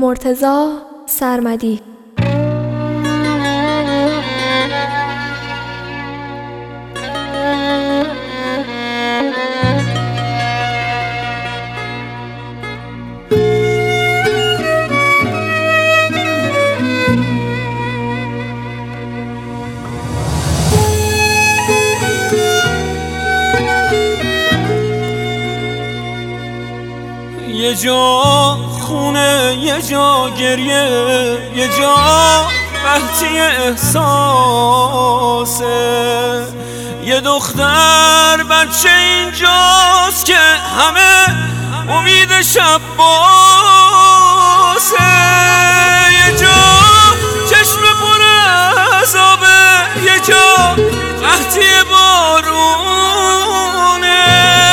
مرتضی سرمدی. یه جا خونه، یه جا گریه، یه جا قحطی احساسه. یه دختر بچه اینجاست که همه امید شب باسه. یه جا چشم پر عذابه، یه جا قحطی بارونه.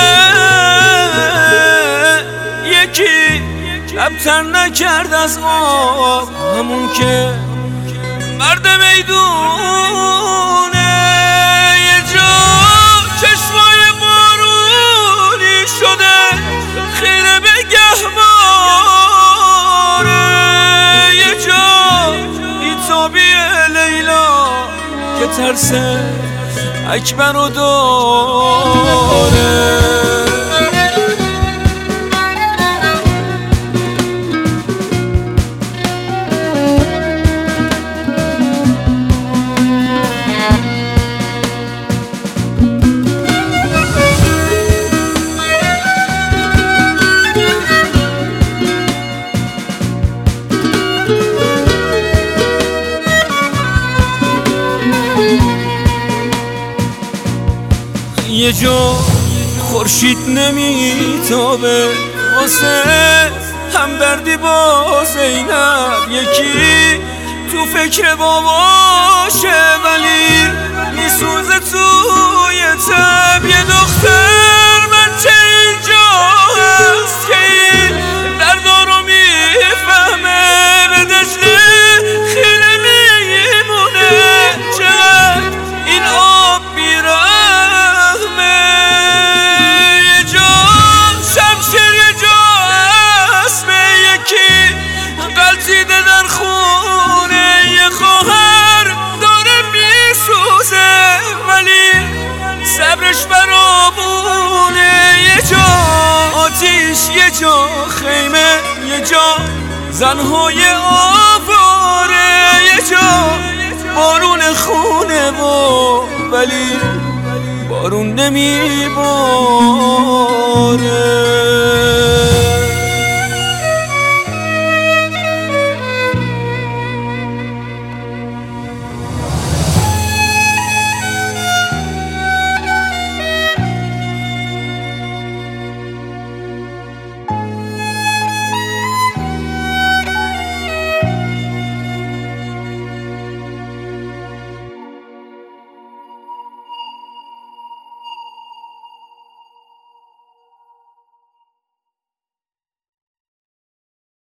یکی لبتر نکرد از آب، همون که مرد میدونه. یه جا چشمای بارونی شده خیره به گهواره. یه جا بیتابی لیلا که ترس اکبر رو داره. یه جا خورشید نمیتابه واسه همدردی با زینب. یکی تو فکر باباشه ولی میسوزه توی تب. یه دختر بچه اینجا هست که این دردا رو میفهمه، به دجله خیلی میمونه. چقدر این آب بیرم در خونه. یه خواهر داره میسوزه ولی صبرش برامونه. یه جا آتیش، یه جا خیمه، یه جا زنهای آواره. یه جا بارون خونه ولی بارون نمیباره.